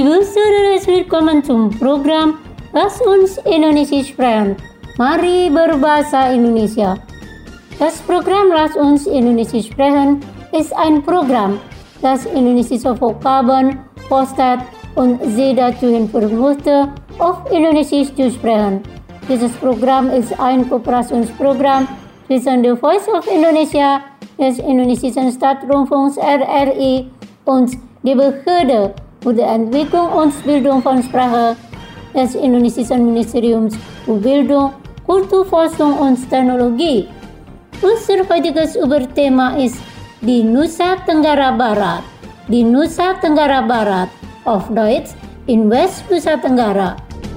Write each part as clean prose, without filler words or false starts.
Liebe Saudara, willkommen zum Programm Lass uns Indonesisch sprechen. Mari berbahasa Indonesia. Das Programm Lass uns Indonesisch sprechen ist ein Programm, das indonesische Vokabeln postet und Sie dazu informieren möchte, auf Indonesisch zu sprechen. Dieses Programm ist ein Kooperationsprogramm zwischen The Voice of Indonesia, des Indonesischen Staatsrundfunks RRI und die Behörde für die Entwicklung und Bildung von Sprache des Indonesischen Ministeriums für Bildung, Kulturforschung und Teknologie. Unser heutiges Überthema ist die Nusa Tenggara Barat. Die Nusa Tenggara Barat, auf Deutsch in West Nusa Tenggara.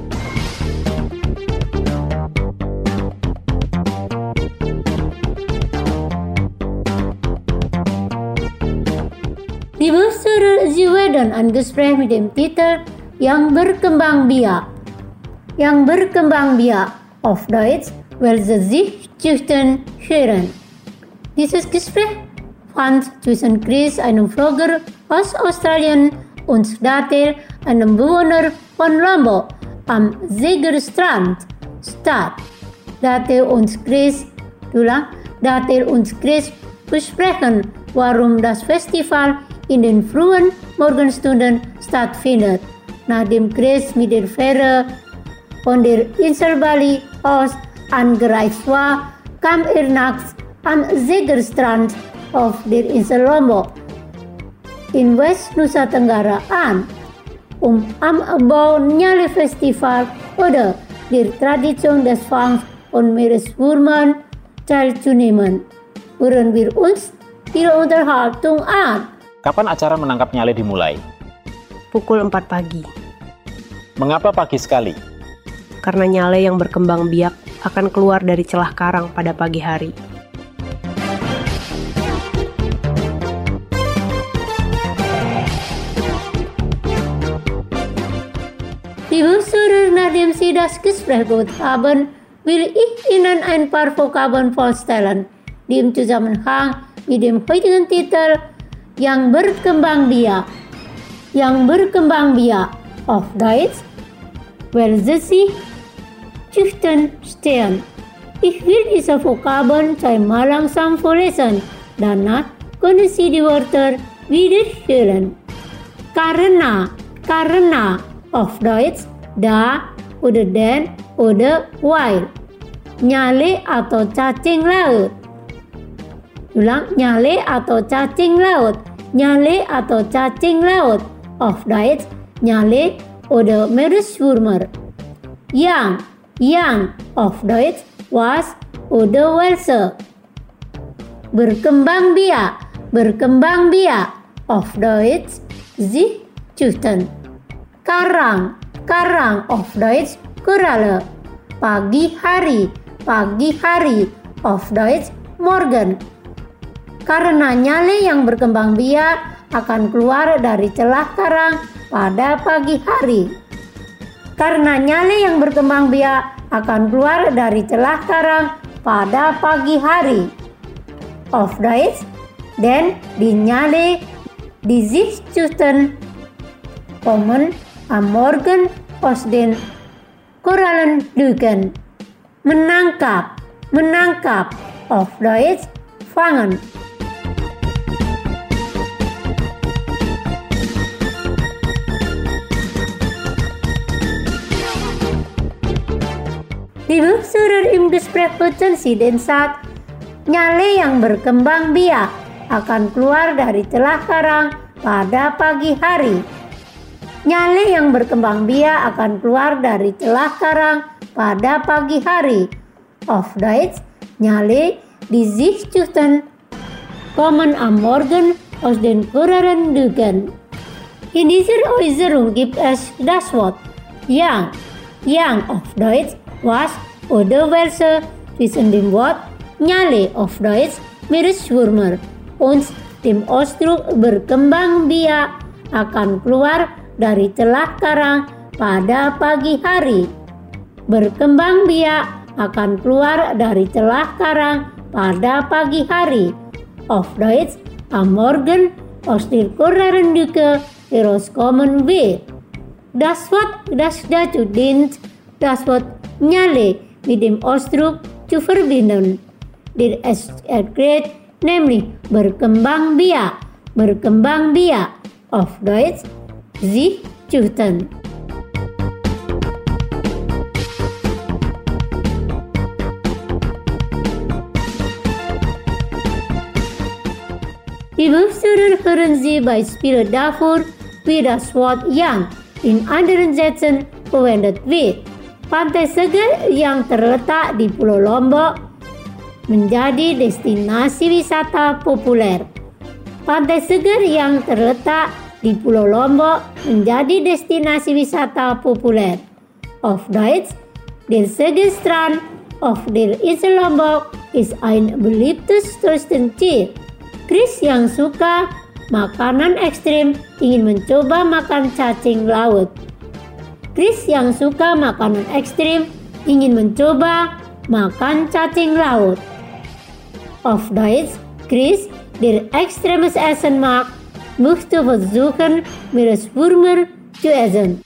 Liebe Saudara, Sie werden ein Gespräch mit dem Titel Yang berkembang biak. Yang berkembang biak, auf Deutsch, weil sie sich züchten hören. Dieses Gespräch fand zwischen Chris, einem Vlogger aus Australien, und Datel, einem Bewohner von Lombok, am Zegerstrand statt. Datel und Chris besprechen, warum das Festival in den frühen Morgenstunden stattfindet. Nachdem Chris mit der Fähre von der Insel Bali aus angereist war, kam er nachts am Zegerstrand auf der Insel Lombok in West Nusa Tenggara an, am Bau Nyale Festival oder der Tradition des Fangs von Meereswürmern teilzunehmen. Hören wir uns die Unterhaltung an. Kapan acara menangkap nyale dimulai? Pukul 4 pagi. Mengapa pagi sekali? Karena nyale yang berkembang biak akan keluar dari celah karang pada pagi hari. Liebe Saudara, nachdem Sie das Gespräch gehört haben, will ich Ihnen ein paar Vokabeln vorstellen, die im Zusammenhang mit dem heutigen Titel Yang berkembang biak. Yang berkembang biak, auf Deutsch, weil sie sich züchten stehen. Ich will diese Vokabeln zweimal langsam vorlesen, danach können Sie die Wörter wiederholen. Karena, auf Deutsch, da oder denn oder weil. Nyale atau cacing laut. Ulang, nyale atau cacing laut. Nyale atau cacing laut. Auf Deutsch, nyale oder Meereswürmer. Yang, auf Deutsch, was oder Welse. Berkembang biak, auf Deutsch, sich züchten. Karang, auf Deutsch, Korale. Pagi hari, auf Deutsch, morgen. Karena nyale yang berkembang biak akan keluar dari celah karang pada pagi hari. Karena nyale yang berkembang biak akan keluar dari celah karang pada pagi hari. Auf Deutsch, denn die Nyale, die sich züchten, kommen am Morgen aus den Korallenlücken. Menangkap, auf Deutsch, fangen. Liebe Saudara, im Gespräch potensi dan saat nyale yang berkembang biak akan keluar dari celah karang pada pagi hari. Nyale yang berkembang biak akan keluar dari celah karang pada pagi hari. Auf Deutsch, nyale die sich züchten, kommen am Morgen aus den Korallenlücken. In dieser Äußerung gibt es das Wort yang auf Deutsch, was oder Welse, zwischen dem Wort nyale auf Deutsch, Meereswürmer, und dem Ausdruck berkembang biak akan keluar dari celah karang pada pagi hari. Berkembang biak akan keluar dari celah karang pada pagi hari. Auf Deutsch, am Morgen aus der Korallenlücke herauskommen wird. Das Wort das dazu dient, das Wort nyale mit dem Ausdruck zu verbinden, der es erklärt, nämlich berkembang biak. Berkembang biak, auf Deutsch sich züchten. Die Berufsführer hören Sie Beispiele dafür, wie das Wort yang in anderen Sätzen verwendet wird. Pantai Seger yang terletak di Pulau Lombok menjadi destinasi wisata populer. Pantai Seger yang terletak di Pulau Lombok menjadi destinasi wisata populer. Auf Deutsch, der Segelstrand auf der Insel Lombok ist ein beliebtes Touristenziel. Chris yang suka makanan ekstrim ingin mencoba makan cacing laut. Chris yang suka makanan ekstrim ingin mencoba makan cacing laut. Auf Deutsch, Chris, der extremes Essen mag, möchte versuchen, Meereswürmer zu essen.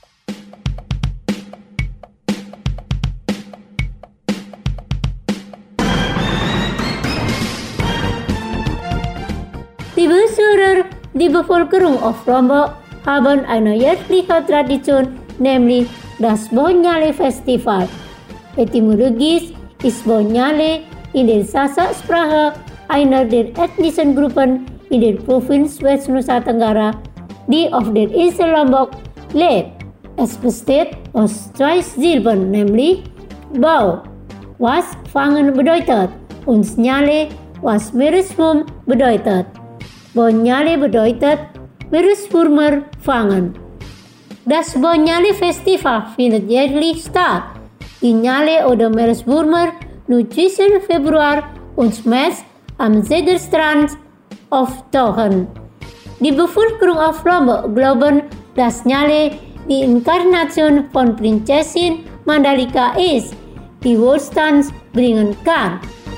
Die Besucher, die Bevölkerung auf Lombok haben eine jährliche Tradition, nämlich das Bonyale Festival. Etymologisch ist Bonyale in der Sasak-Sprache einer der ethnischen Gruppen in der Provinz West Nusa Tenggara, die auf der Insel Lombok lebt. Es besteht aus zwei Silben, nämlich Bau, was fangen bedeutet, und Nyale, was Meereswurm bedeutet. Bonyale bedeutet Meereswürmer fangen. Das Bonyale Festival findet jährlich statt. Die Nyale oder Meereswürmer nur zwischen Februar und März am Segelstrand auftauchen. Die Bevölkerung auf Lombok glauben, dass Nyale die Inkarnation von Prinzessin Mandalika ist, die Wohlstand bringen kann.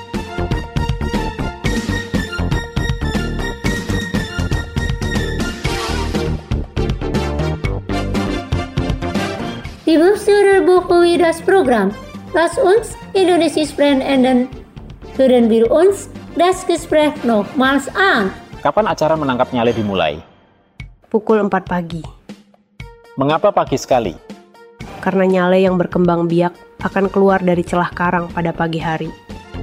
Liebe Zuhörer, bevor wir das Programm Lass uns Indonesisch sprechen enden, hören wir uns das Gespräch nochmals an. Kapan acara menangkap nyale dimulai? Pukul 4 pagi. Mengapa pagi sekali? Karena nyale yang berkembang biak akan keluar dari celah karang pada pagi hari.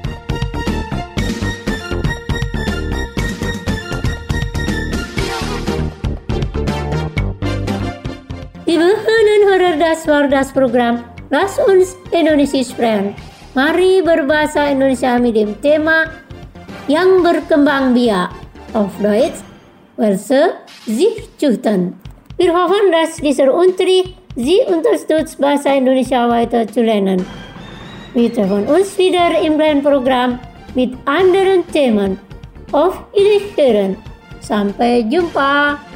Liebe Hörer, das war das Programm Lass uns Indonesisch sprechen. Mari berbahasa Indonesia mit dem Thema yang berkembang biak. Auf Deutsch, verse sich züchten. Wir hoffen, dass dieser Unterricht Sie unterstützt, Bahasa Indonesia weiter zu lernen. Wir treffen uns wieder im kleinen Programm mit anderen Themen. Auf Wiederhören. Sampai jumpa.